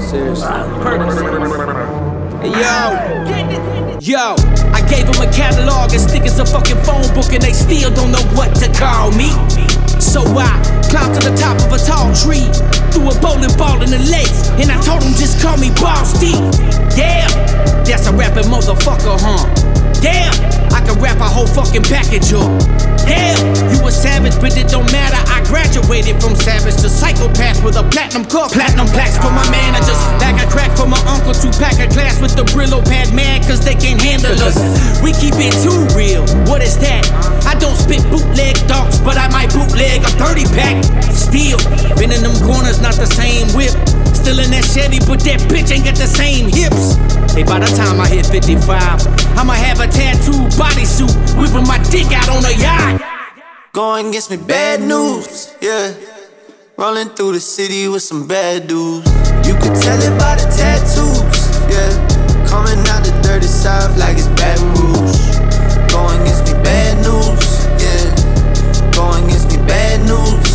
Seriously. Hey, yo, I gave them a catalog and stickers, a fucking phone book, and they still don't know what to call me. So I climbed to the top of a tall tree, threw a bowling ball in the legs, and I told them just call me Boss D. Yeah, that's a rapping motherfucker, huh? Damn, I can rap a whole fucking package up. Hell, you a savage, but it don't matter. I graduated from savage to psychopath with a platinum cup. Platinum plaques for my man, I just like a crack for my uncle. 2-pack of glass with the Brillo pad, man, cause they can't handle us. We keep it too real, what is that? I don't spit bootleg dogs, but I might bootleg a 30-pack. Still, been in them corners, not the same whip. Still in that Chevy, but that bitch ain't got the same hips. Hey, by the time I hit 55, I'ma have a tattooed bodysuit, whipping my dick out on a yacht. Going gets me bad news, yeah. Rolling through the city with some bad dudes. You could tell it by the tattoos, yeah. Coming out the dirty south like it's Baton Rouge. Going gets me bad news, yeah. Going gets me bad news,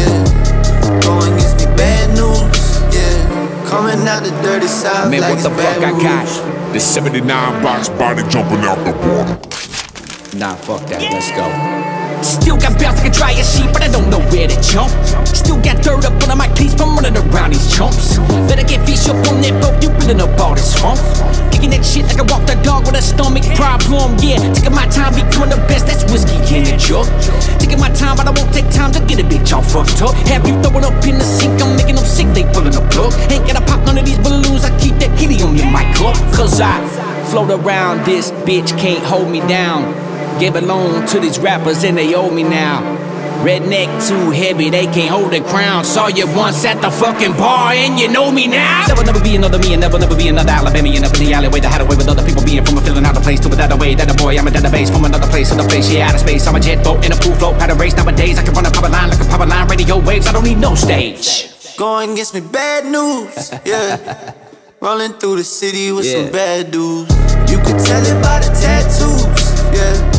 yeah. Going gets me bad news, yeah. Coming out the dirty south man, like what it's the fuck Baton I got? Rouge. The 79 box body jumping out the water. Nah, fuck that, let's go. Still got bounce like a dry as sheep, but I don't know where to jump. Still got dirt up under my cleats from running around these chumps. Better get fish up on that boat, you building up all this funk. Kicking that shit like I walk the dog with a stomach problem, yeah. Taking my time, becoming the best, that's whiskey in the jug. Taking my time, but I won't take time to get a bitch all fucked up. Have you throwing up in the sink, I'm making them sick, they pulling the plug. Ain't gotta pop none of these balloons, I keep that kitty on your mic up. Cause I float around, this bitch can't hold me down. Gave a loan to these rappers and they owe me now. Redneck too heavy, they can't hold the crown. Saw you once at the fucking bar and you know me now. There will never be another me and never be another Alabamian up in the alleyway that had away with other people being from a feeling out of place to a that way. That a boy, I'm a database from another place, yeah, out of space. I'm a jet boat in a pool float, had a race nowadays. I can run a power line like a power line, radio waves. I don't need no stage. Going gets me bad news, yeah. Rolling through the city with some bad dudes. You could tell it by the tattoos, yeah.